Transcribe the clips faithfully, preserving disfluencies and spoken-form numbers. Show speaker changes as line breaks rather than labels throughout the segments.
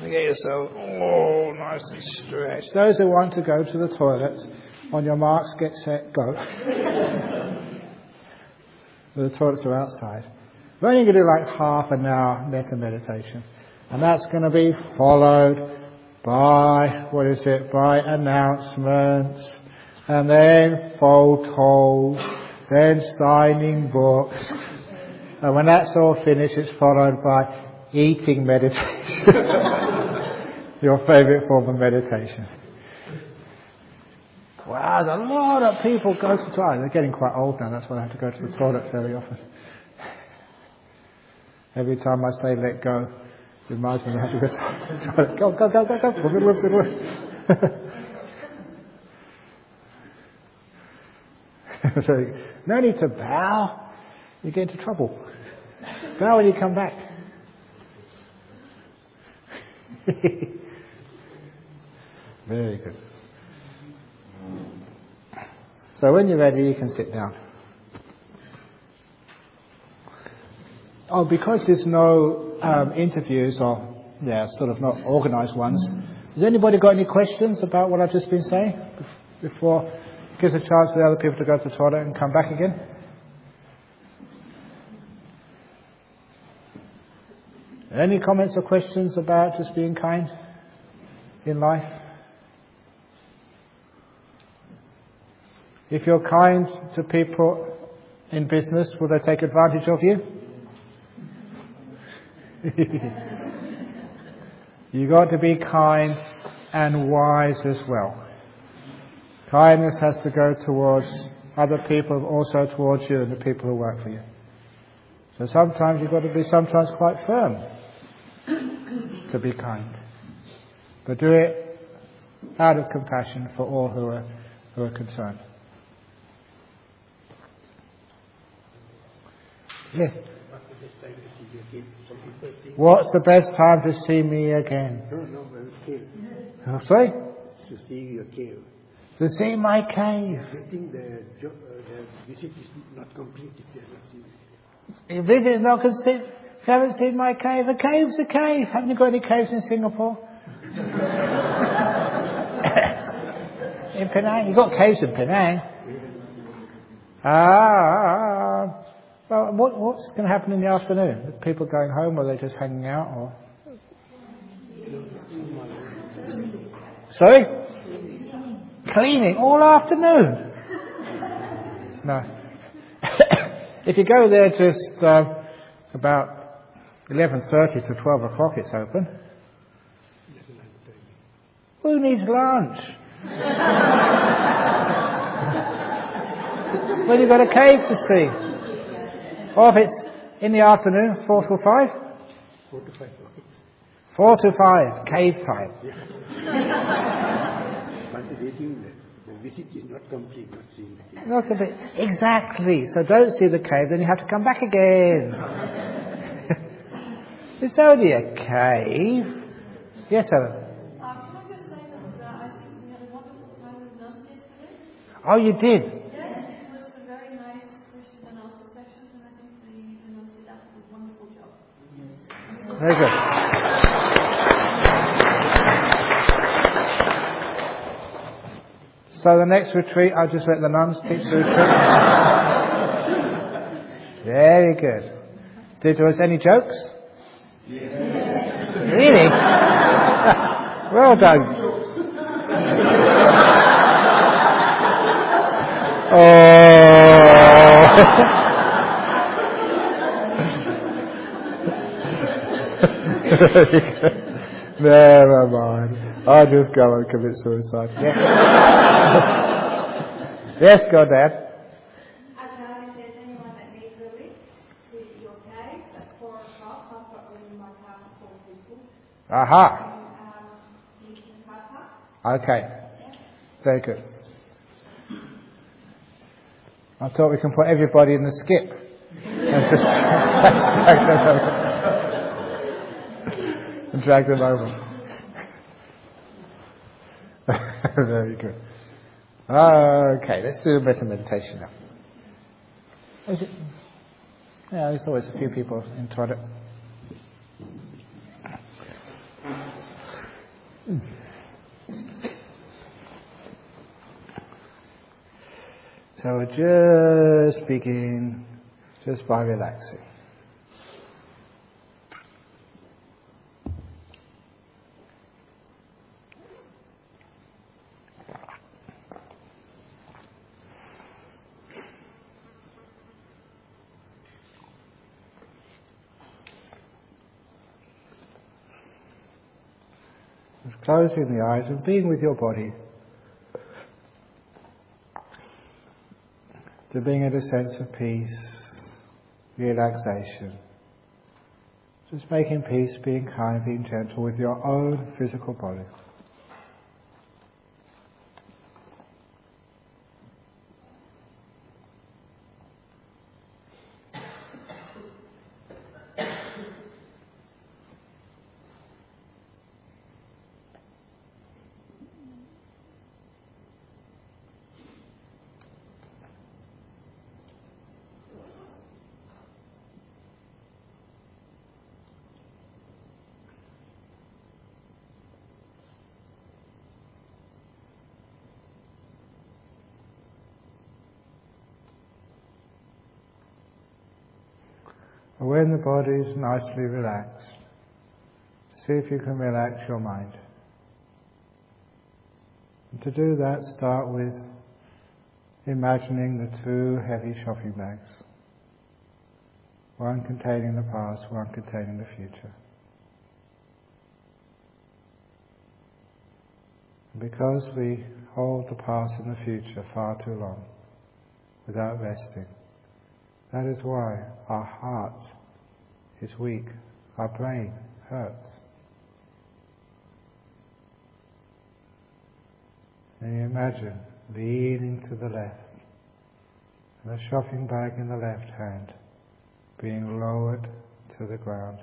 and get yourself, oh, nice and stretched. Those who want to go to the toilet, on your marks, get set, go. The toilets are outside. We're only going to do like half an hour metta meditation. And that's going to be followed by, what is it, by announcements, and then photos, then signing books. And when that's all finished, it's followed by eating meditation. Your favourite form of meditation. Wow, there's a lot of people go to the toilet. They're getting quite old now, that's why I have to go to the toilet very often. Every time I say let go, it reminds me I have to go to the toilet. Go, go, go, go, go. No need to bow. You get into trouble. Bow when you come back. Very good. So when you're ready, you can sit down. Oh, because there's no um, interviews or, yeah, sort of not organised ones, has anybody got any questions about what I've just been saying before it gives a chance for the other people to go to the toilet and come back again? Any comments or questions about just being kind in life? If you're kind to people in business, will they take advantage of you? You've got to be kind and wise as well. Kindness has to go towards other people, also towards you and the people who work for you. So sometimes you've got to be sometimes quite firm to be kind. But do it out of compassion for all who are, who are concerned. Yes. What's the best time to see me again?
No, no, cave.
Oh, sorry?
To see your cave.
To see my cave.
I think the, jo- uh, the visit is not complete if you have not seen it.
Your visit is not complete. If you haven't seen my cave, a cave's a cave. Haven't you got any caves in Singapore? In Penang? You've got caves in Penang. Ah. Well, what, what's going to happen in the afternoon? Are people going home, or are they just hanging out? Or sorry, cleaning all afternoon. No. If you go there just uh, about eleven thirty to twelve o'clock, it's open. Who needs lunch? Well, you've got a cave to see. Or if it's in the afternoon, four till five?
Four to five, okay.
Four to five, cave time.
But they think that the visit is not complete, not seen the cave.
Not a bit. Exactly. So don't see the cave, then you have to come back again. It's only a cave. Yes, Helen?
Uh, can I just say that uh, I think we had a wonderful time with nuns yesterday?
Oh, you did? Very good. So the next retreat, I'll just let the nuns teach the retreat. Very good. Did there was any jokes? Yeah. Really? Well done. Oh. Never mind. I'll just go and commit suicide. Yeah. Yes, go, Dad.
Ajahn, if there's anyone that needs a lift, please be okay. At four o'clock, I've got room in my car for four people.
Aha.
And, um, in the car park.
Okay. Very good. I thought we can put everybody in the skip and just drag them over. And drag them over. Very good. Okay, let's do a bit of meditation now. Is it? Yeah, there's always a few people in toilet. So just begin just by relaxing. Just closing the eyes and being with your body. To bring it a sense of peace, relaxation. Just making peace, being kind, being gentle with your own physical body. When the body is nicely relaxed, see if you can relax your mind. And to do that, start with imagining the two heavy shopping bags. One containing the past, one containing the future. And because we hold the past and the future far too long, without resting, that is why our heart is weak, our brain hurts. And you imagine leaning to the left, and the shopping bag in the left hand being lowered to the ground.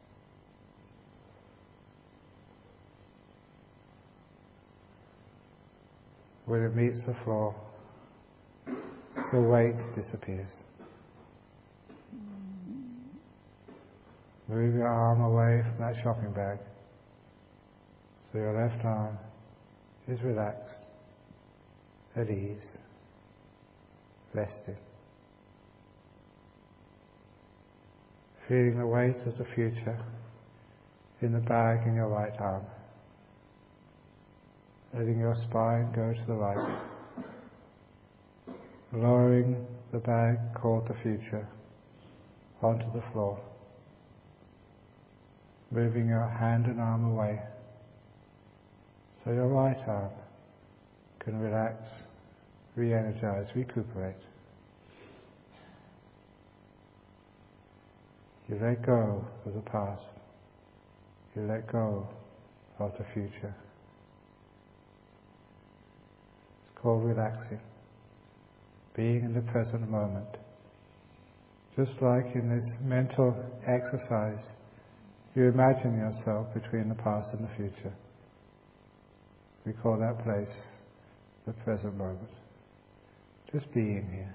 When it meets the floor, the weight disappears. Move your arm away from that shopping bag so your left arm is relaxed, at ease, resting. Feeling the weight of the future in the bag in your right arm. Letting your spine go to the right. Lowering the bag called the future onto the floor. Moving your hand and arm away so your right arm can relax, re-energize, recuperate. You let go of the past. You let go of the future. It's called relaxing. Being in the present moment. Just like in this mental exercise, you imagine yourself between the past and the future. We call that place the present moment. Just being here.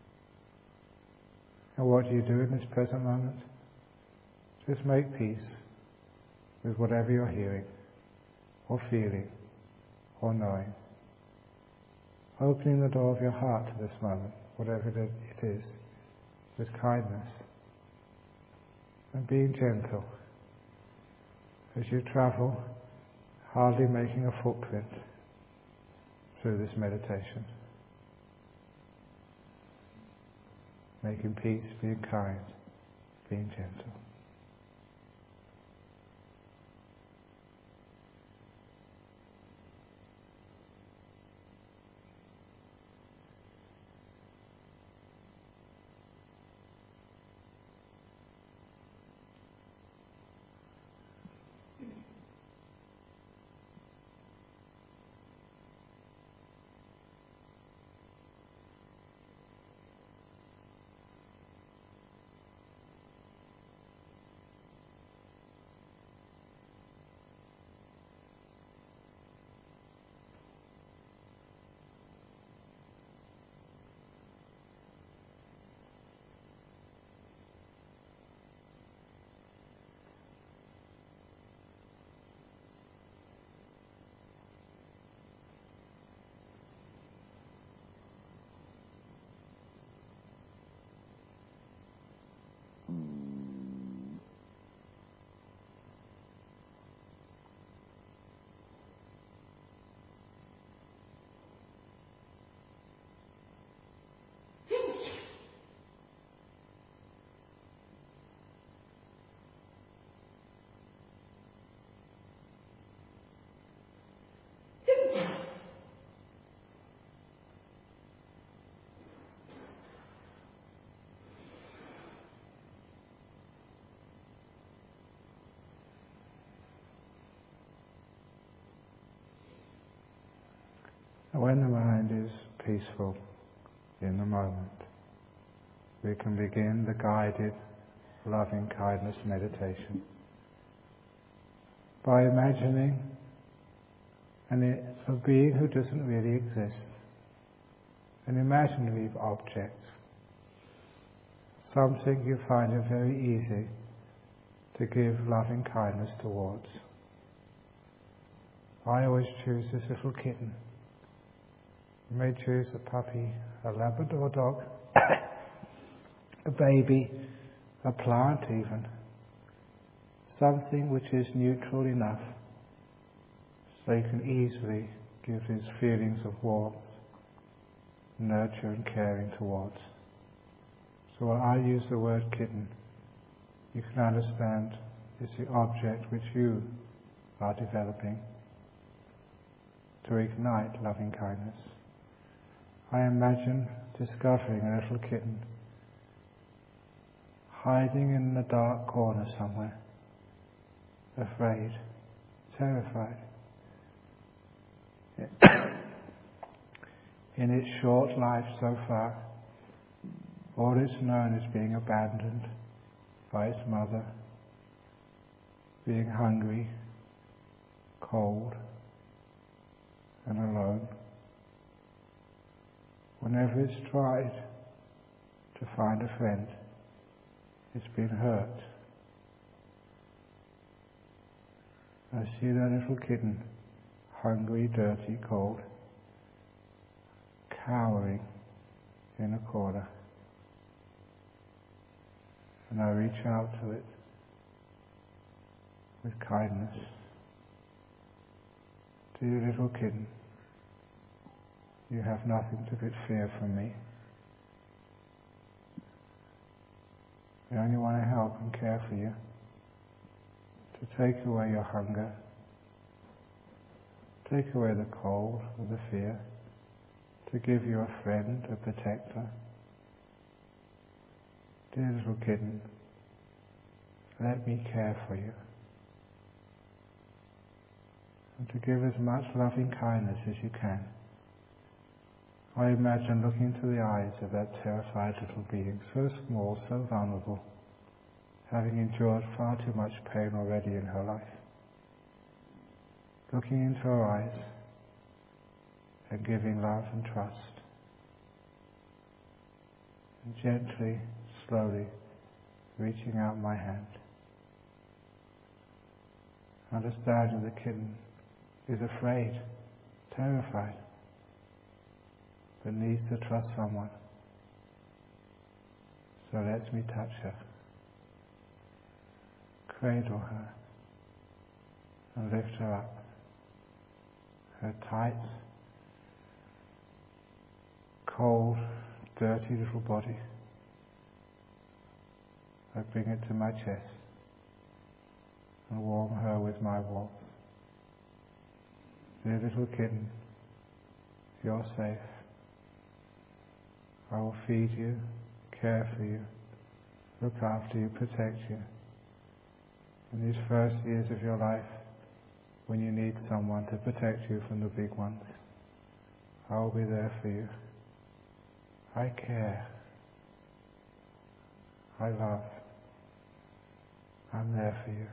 And what do you do in this present moment? Just make peace with whatever you're hearing, or feeling, or knowing. Opening the door of your heart to this moment, whatever it is, with kindness. And being gentle. As you travel, hardly making a footprint through this meditation. Making peace, being kind, being gentle. when the mind is peaceful in the moment, we can begin the guided loving kindness meditation by imagining an, a being who doesn't really exist, an imaginary object, something you find it very easy to give loving kindness towards. I always choose this little kitten. You may choose a puppy, a Labrador dog, a baby, a plant even, something which is neutral enough so you can easily give these feelings of warmth, nurture and caring towards. So when I use the word kitten, you can understand it's the object which you are developing to ignite loving kindness. I imagine discovering a little kitten hiding in a dark corner somewhere, afraid, terrified. In its short life so far, all it's known is being abandoned by its mother, being hungry, cold, and alone. Whenever it's tried to find a friend, it's been hurt. I see that little kitten, hungry, dirty, cold, cowering in a corner. And I reach out to it with kindness. Dear little kitten, you have nothing to fear from me. I only want to help and care for you, to take away your hunger, take away the cold or the fear, to give you a friend, a protector. Dear little kitten, let me care for you. And to give as much loving kindness as you can. I imagine looking into the eyes of that terrified little being, so small, so vulnerable, having endured far too much pain already in her life. Looking into her eyes and giving love and trust. And gently, slowly, reaching out my hand. Understanding the kitten is afraid, terrified, but needs to trust someone. So lets me touch her, cradle her, and lift her up. Her tight, cold, dirty little body. I bring it to my chest and warm her with my warmth. Dear little kitten, you're safe. I will feed you, care for you, look after you, protect you. In these first years of your life, when you need someone to protect you from the big ones, I will be there for you. I care. I love. I'm there for you.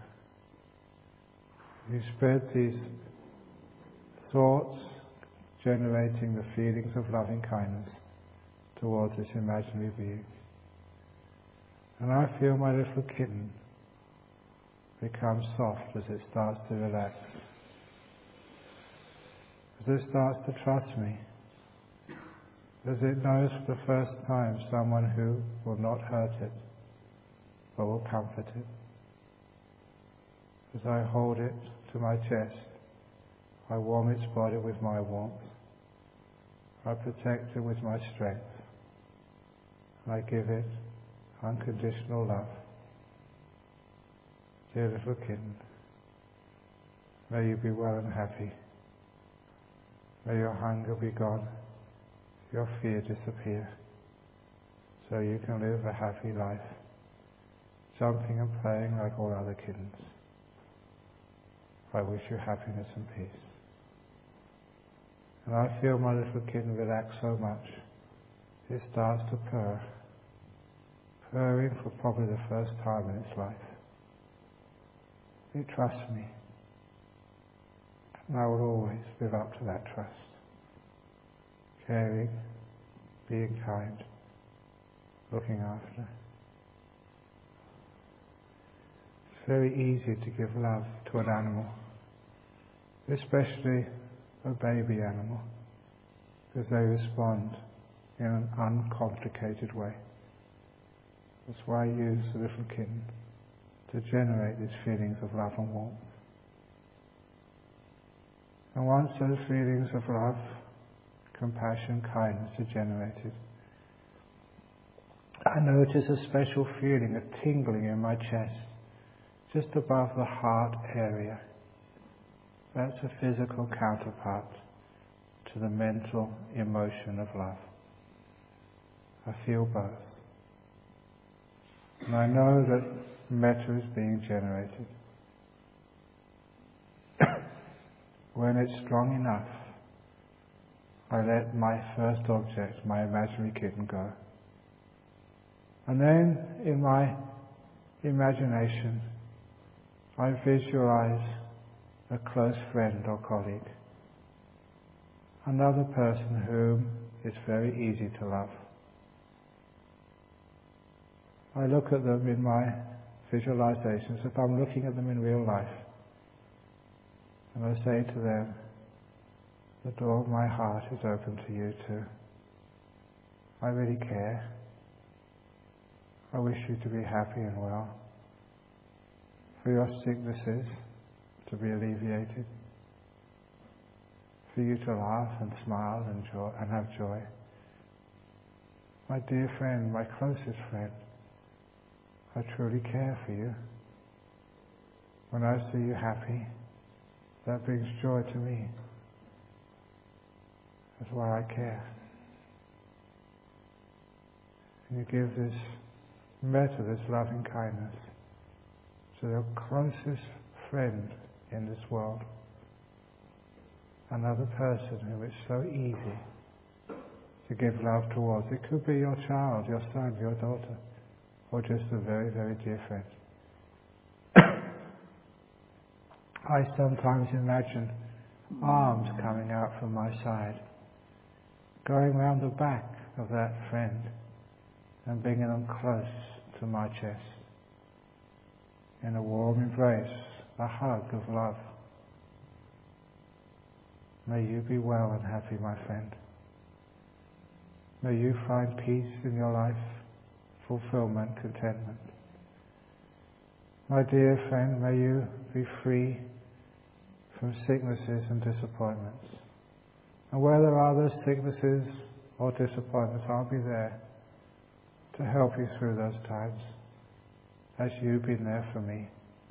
You spread these thoughts, generating the feelings of loving kindness towards this imaginary being. And I feel my little kitten become soft as it starts to relax, as it starts to trust me, as it knows for the first time someone who will not hurt it, but will comfort it. As I hold it to my chest, I warm its body with my warmth, I protect it with my strength, I give it unconditional love. Dear little kitten, may you be well and happy. May your hunger be gone, your fear disappear, so you can live a happy life, jumping and playing like all other kittens. I wish you happiness and peace. And I feel my little kitten relax so much, it starts to purr, purring for probably the first time in its life. It trusts me, and I will always live up to that trust. Caring, being kind, looking after. It's very easy to give love to an animal, especially a baby animal, because they respond in an uncomplicated way. That's why I use the little kitten to generate these feelings of love and warmth. And once those feelings of love, compassion, kindness are generated, I notice a special feeling, a tingling in my chest, just above the heart area. That's a physical counterpart to the mental emotion of love. I feel both. And I know that metta is being generated. When it's strong enough, I let my first object, my imaginary kitten, go. And then, in my imagination, I visualize a close friend or colleague, another person whom it's very easy to love. I look at them in my visualizations if I'm looking at them in real life, and I say to them, the door of my heart is open to you too. I really care. I wish you to be happy and well, for your sicknesses to be alleviated, for you to laugh and smile and, joy, and have joy. My dear friend, my closest friend, I truly care for you. When I see you happy, that brings joy to me. That's why I care. And you give this metta, this loving kindness, to your closest friend in this world, another person who it's so easy to give love towards. It could be your child, your son, your daughter, or just a very, very dear friend. I sometimes imagine arms coming out from my side, going round the back of that friend and bringing them close to my chest in a warm embrace, a hug of love. May you be well and happy, my friend. May you find peace in your life, fulfillment, contentment. My dear friend, may you be free from sicknesses and disappointments. And where there are those sicknesses or disappointments, I'll be there to help you through those times, as you've been there for me.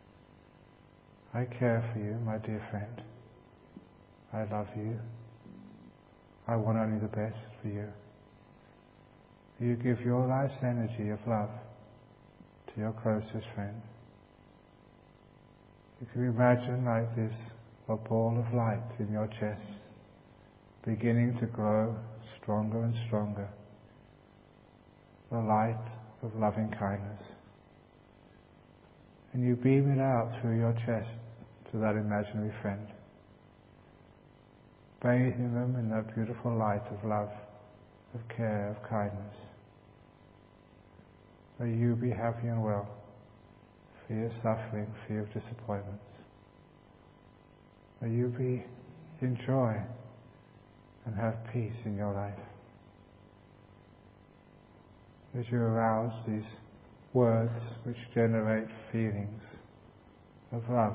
I care for you, my dear friend. I love you. I want only the best for you. You give your life's energy of love to your closest friend. You can imagine like this, a ball of light in your chest, beginning to grow stronger and stronger. The light of loving kindness. And you beam it out through your chest to that imaginary friend, bathing them in that beautiful light of love, of care, of kindness. May you be happy and well, free of suffering, free of disappointments. May you be in joy and have peace in your life. As you arouse these words which generate feelings of love,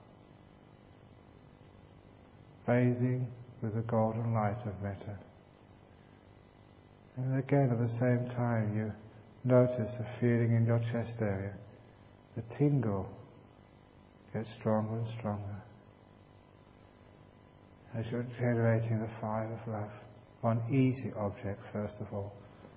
bathing with the golden light of metta. And again, at the same time, you notice the feeling in your chest area. The tingle gets stronger and stronger as you're generating the fire of love on easy objects, first of all.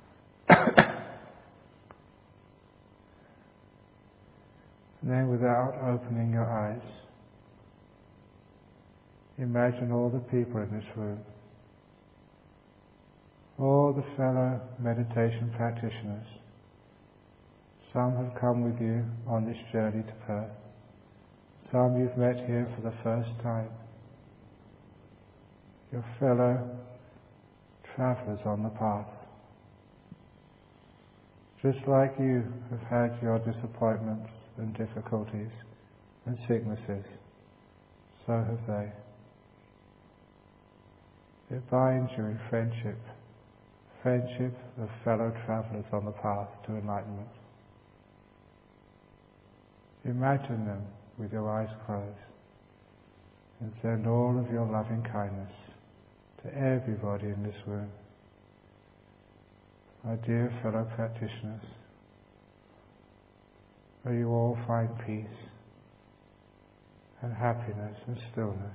And then, without opening your eyes, imagine all the people in this room all the fellow meditation practitioners. Some have come with you on this journey to Perth. Some you've met here for the first time. Your fellow travellers on the path. Just like you have had your disappointments and difficulties and sicknesses, so have they. It binds you in friendship, friendship of fellow travellers on the path to enlightenment. Imagine them with your eyes closed and send all of your loving kindness to everybody in this room. My dear fellow practitioners, may you all find peace and happiness and stillness.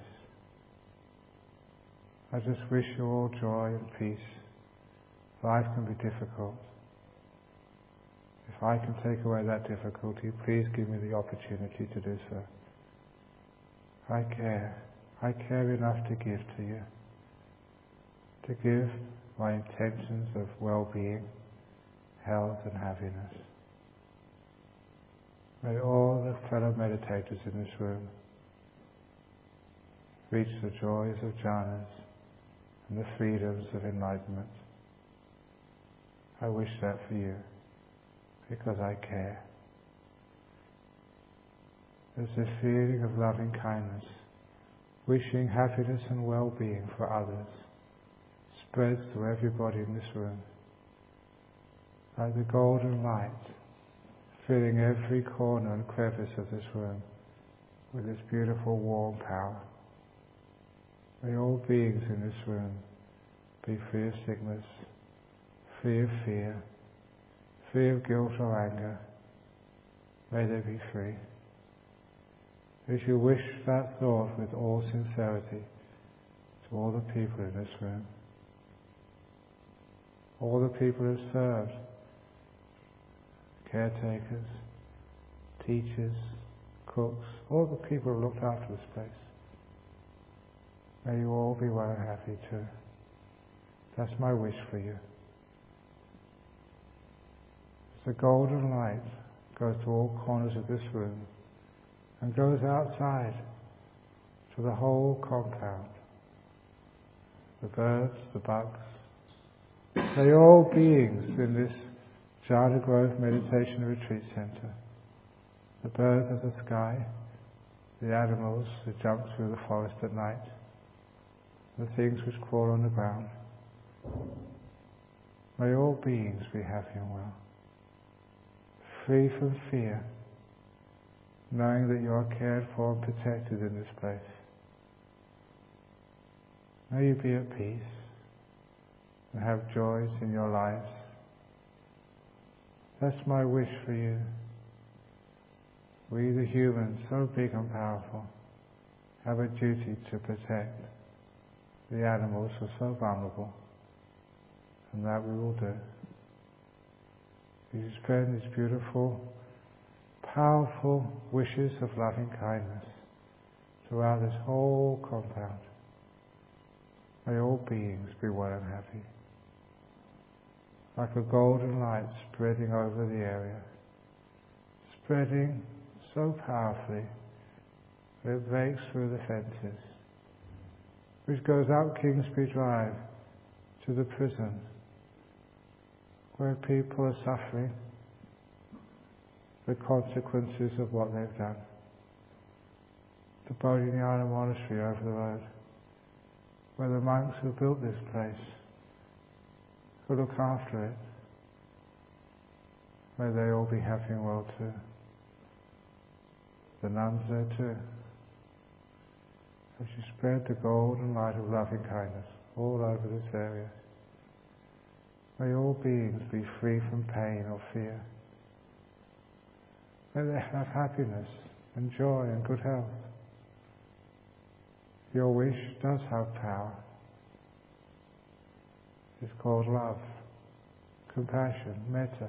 I just wish you all joy and peace. Life can be difficult. If I can take away that difficulty, please give me the opportunity to do so. I care. I care enough to give to you. To give my intentions of well-being, health and happiness. May all the fellow meditators in this room reach the joys of jhanas and the freedoms of enlightenment. I wish that for you, because I care. There's this feeling of loving kindness, wishing happiness and well-being for others, spreads to everybody in this room, like the golden light, filling every corner and crevice of this room with this beautiful warm power. May all beings in this room be free of sickness, free of fear, free of guilt or anger. May they be free. If you wish that thought with all sincerity to all the people in this room, all the people who served, caretakers, teachers, cooks, all the people who looked after this place, may you all be well and happy too. That's my wish for you. The golden light goes to all corners of this room and goes outside to the whole compound. The birds, the bugs, they are all beings in this Jhana Grove Meditation Retreat Centre. The birds of the sky, the animals who jump through the forest at night, the things which crawl on the ground. May all beings be happy and well, free from fear, knowing that you are cared for and protected in this place. May you be at peace and have joys in your lives. That's my wish for you. We, the humans, so big and powerful, have a duty to protect the animals who are so vulnerable, and that we will do. You spread these beautiful, powerful wishes of loving kindness throughout this whole compound. May all beings be well and happy. Like a golden light spreading over the area, spreading so powerfully that it breaks through the fences, which goes up Kingsbury Drive to the prison, where people are suffering the consequences of what they've done. The Bodhinyana Monastery over the road, where the monks who built this place, who look after it, may they all be happy and well too. The nuns there too. As you spread the golden light of loving kindness all over this area, may all beings be free from pain or fear. May they have happiness and joy and good health. Your wish does have power. It's called love, compassion, metta.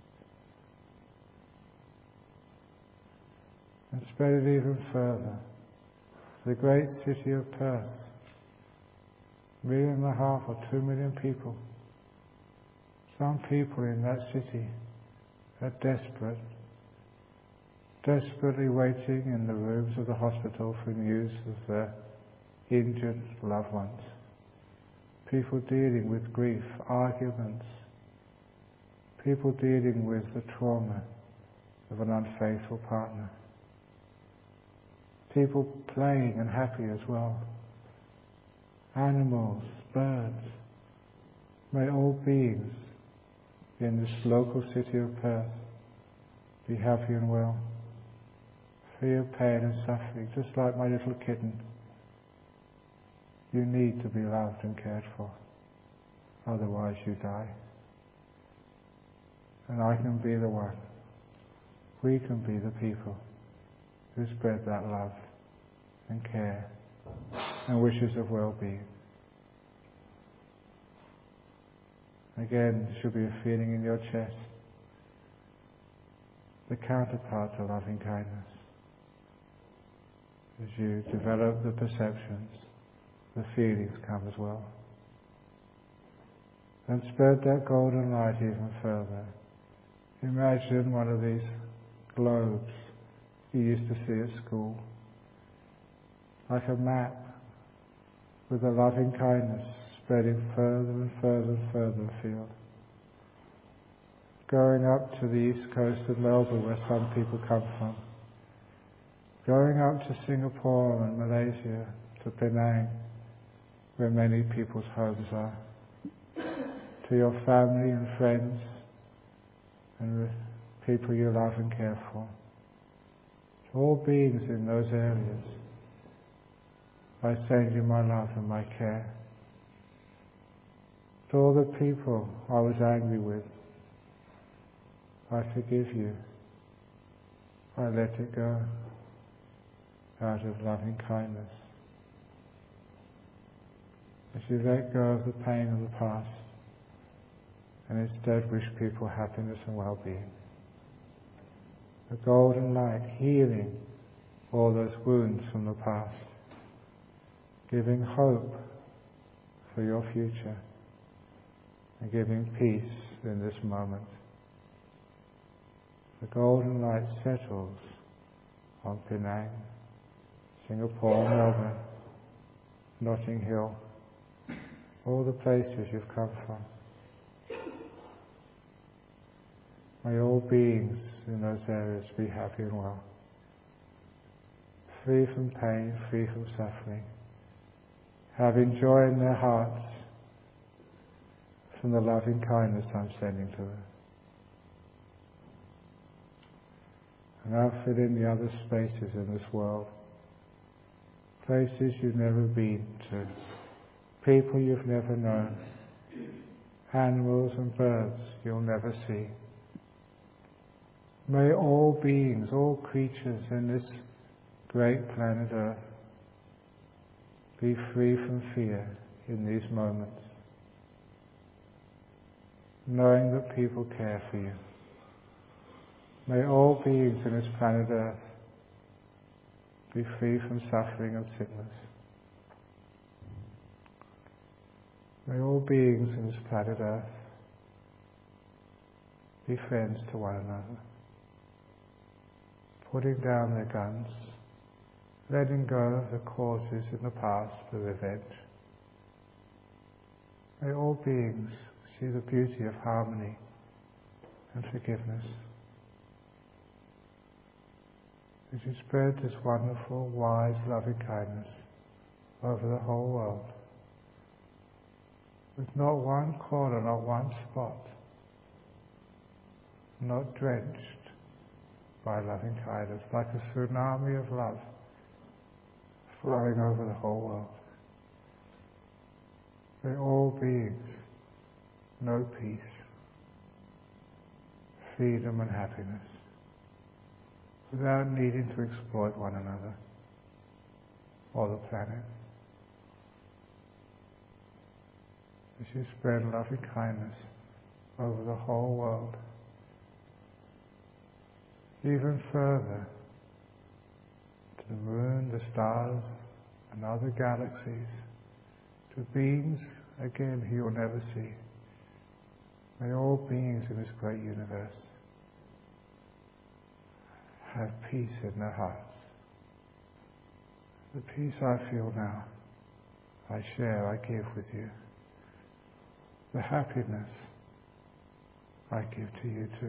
And spread it even further. The great city of Perth, a million and a half or two million people, Some people in that city are desperate, desperately waiting in the rooms of the hospital for news of their injured loved ones. People dealing with grief, arguments, people dealing with the trauma of an unfaithful partner. People playing and happy as well. Animals, birds. May all beings in this local city of Perth be happy and well, free of pain and suffering, just like my little kitten. You need to be loved and cared for, otherwise you die. And I can be the one, we can be the people who spread that love and care and wishes of well-being. Again, there should be a feeling in your chest, the counterpart to loving kindness. As you develop the perceptions, the feelings come as well. And spread that golden light even further. Imagine one of these globes you used to see at school, like a map with a loving kindness spreading further and further and further afield. Going up to the east coast of Melbourne, where some people come from. Going up to Singapore and Malaysia, to Penang, where many people's homes are. To your family and friends and the people you love and care for. To all beings in those areas, I send you my love and my care. To all the people I was angry with, I forgive you. I let it go out of loving kindness. As you let go of the pain of the past and instead wish people happiness and well-being. The golden light healing all those wounds from the past, giving hope for your future and giving peace in this moment. The golden light settles on Penang, Singapore, Melbourne, Notting Hill, all the places you've come from. May all beings in those areas be happy and well, free from pain, free from suffering, having joy in their hearts from the loving kindness I'm sending to them. And now fill in the other spaces in this world, places you've never been to, people you've never known, animals and birds you'll never see. May all beings, all creatures in this great planet Earth be free from fear in these moments, knowing that people care for you. May all beings in this planet Earth be free from suffering and sickness. May all beings in this planet Earth be friends to one another, putting down their guns, letting go of the causes in the past for revenge. May all beings see the beauty of harmony and forgiveness. As you spread this wonderful, wise, loving kindness over the whole world, with not one corner, not one spot, not drenched by loving kindness, like a tsunami of love flowing over the whole world. May all beings know peace, freedom and happiness, without needing to exploit one another or the planet. As you spread loving kindness over the whole world, even further to the moon, the stars, and other galaxies, to beings, again, who you'll never see, May all beings in this great universe have peace in their hearts. The peace I feel now, I share, I give with you. The happiness I give to you too.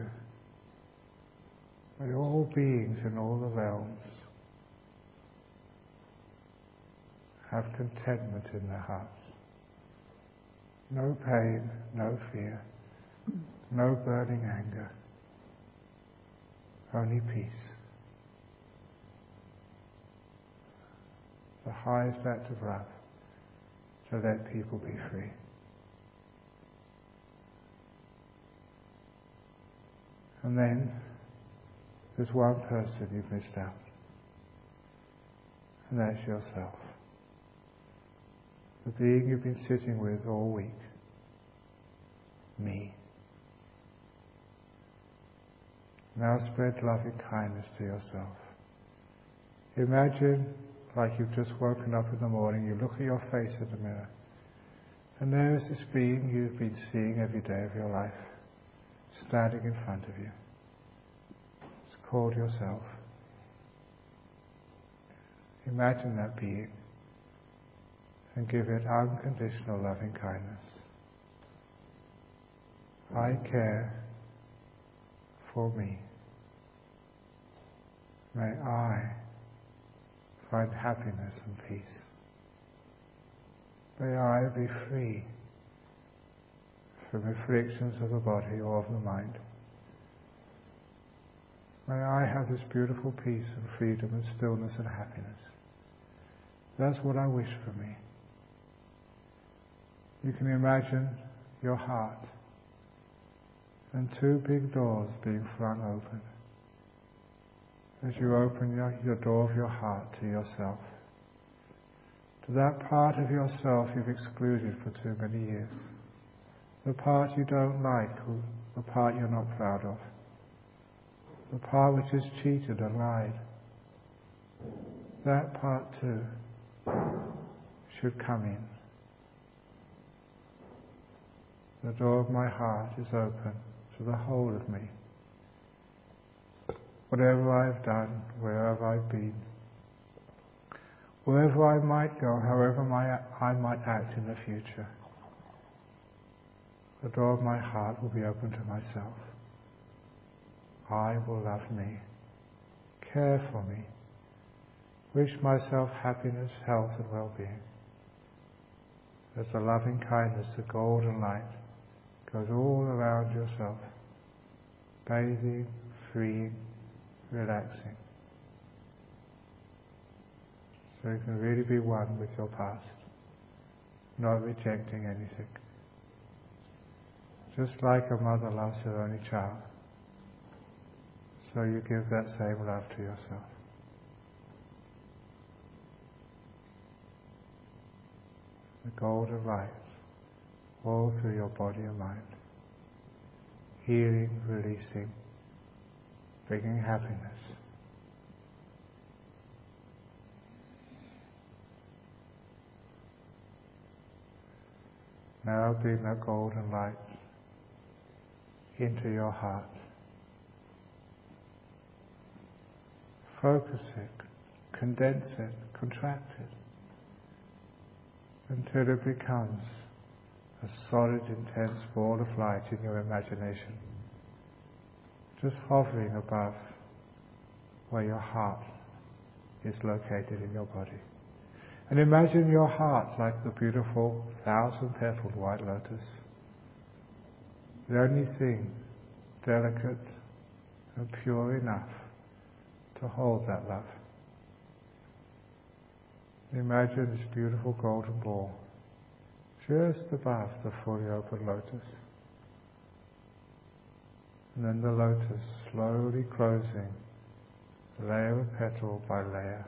May all beings in all the realms have contentment in their hearts. No pain, no fear, no burning anger, only peace. The highest act of love, to let people be free. And then there's one person you've missed out, and that's yourself. The being you've been sitting with all week. Me. Now spread loving kindness to yourself. Imagine like you've just woken up in the morning, you look at your face in the mirror, and there is this being you've been seeing every day of your life, standing in front of you. It's called yourself. Imagine that being and give it unconditional loving kindness. I care for me. May I find happiness and peace. May I be free from afflictions of the body or of the mind. May I have this beautiful peace and freedom and stillness and happiness. That's what I wish for me. You can imagine your heart and two big doors being flung open. As you open your, your door of your heart to yourself, to that part of yourself you've excluded for too many years, the part you don't like, the part you're not proud of, the part which has cheated and lied, that part too should come in. The door of my heart is open to the whole of me. Whatever I've done, wherever I've been, wherever I might go, however my, I might act in the future, the door of my heart will be open to myself. I will love me, care for me, wish myself happiness, health and well-being. As the loving kindness, the golden light, goes all around yourself, bathing, freeing, relaxing. So you can really be one with your past, not rejecting anything. Just like a mother loves her only child, so you give that same love to yourself. The golden light all through your body and mind, healing, releasing, bringing happiness. Now bring that golden light into your heart. Focus it, condense it, contract it, until it becomes a solid, intense ball of light in your imagination, just hovering above where your heart is located in your body. And imagine your heart like the beautiful thousand-petaled white lotus, the only thing delicate and pure enough to hold that love. Imagine this beautiful golden ball just above the fully open lotus. And then the lotus slowly closing, layer of petal by layer,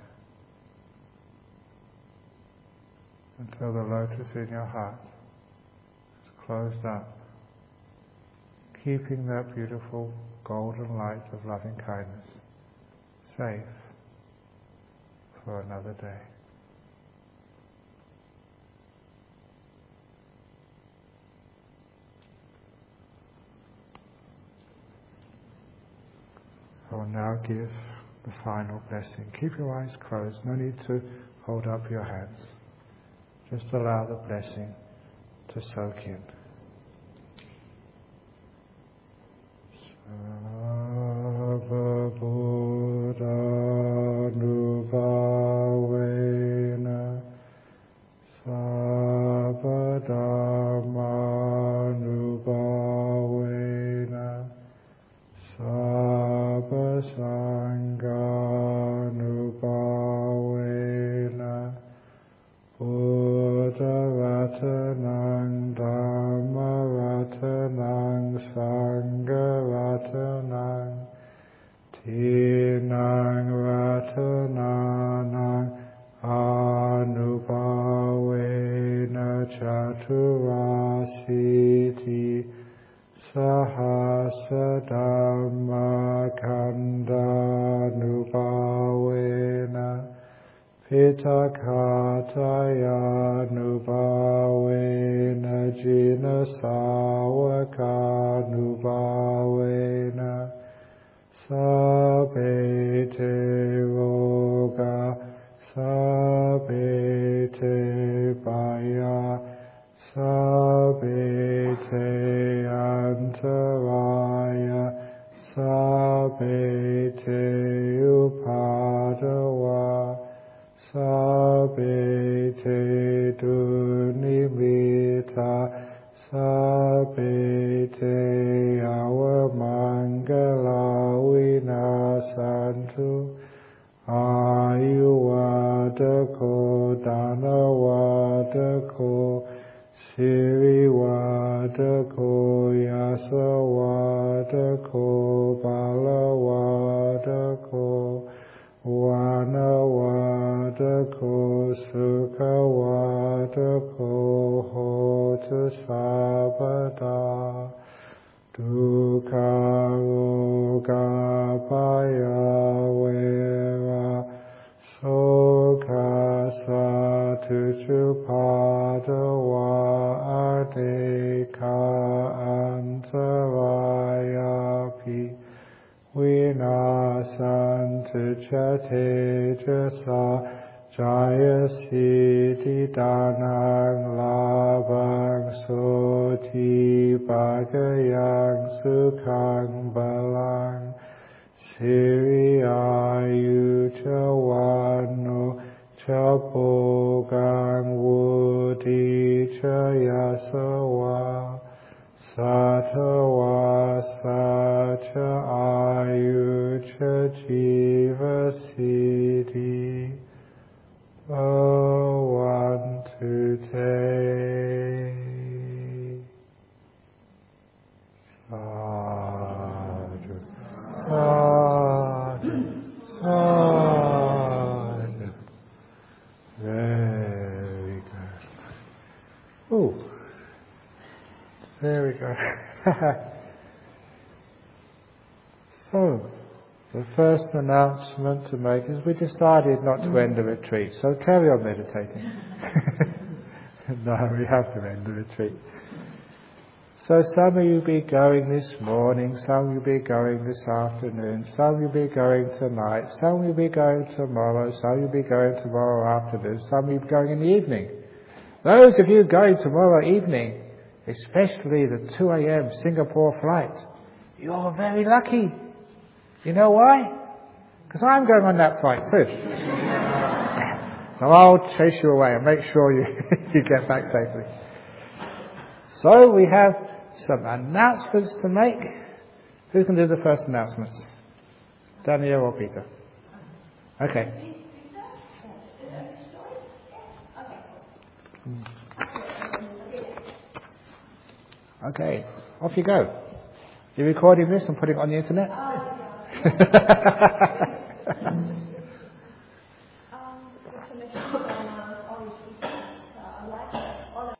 until the lotus in your heart is closed up, keeping that beautiful golden light of loving kindness safe for another day. I'll now give the final blessing. Keep your eyes closed. No need to hold up your hands. Just allow the blessing to soak in. Sava Buddha Nubhavena Sava Dhamma Nubhavena Sava Sangha Nubhavena Buddha Ratanang Dhamma Ratanang Sangha Ratanang Tinang Ratananang Anubhavena Chaturasiti Sahasa Dhamma Kanda Nubhavena Pitakataya Nubhavena Jina Sawaka Nubhavena Sabete Roga Sabete Baya Sabete Antaraya Sabete Upadawa Sabete Dunimita Sabete Awamangala Vinasantu Ayuwadako Danawadako Siriwadako Yasawadako Balawadako Vanawadako Sukhawadako Hotu Sabada Dukkha Roga Paya Vera Sokha Satuchupadawa Adeka Antarayapi Vinasantu Chatejasa Jaya Siddhi Danang Labang Soti Bhagayang Sukhang Balang Siri Ayu Chawano Chapogang Wudi Chayasawa Satawa Sacha Ayu Chajiva Siddhi Bhavantu Te Sadhu Sadhu Sadhu. Very good. Oh, there we go. So, the first announcement to make is we decided not to end the retreat, so carry on meditating. No, we have to end the retreat. So some of you will be going this morning, some will be going this afternoon, some will be going tonight, some will be going tomorrow, some will be going tomorrow afternoon, some will be going in the evening. Those of you going tomorrow evening, especially the two a.m. Singapore flight, you're very lucky. You know why? Because I'm going on that flight too. So I'll chase you away and make sure you, you get back safely. So we have some announcements to make. Who can do the first announcements? Daniel or Peter? Okay. Okay, off you go. You're recording this and putting it on the internet?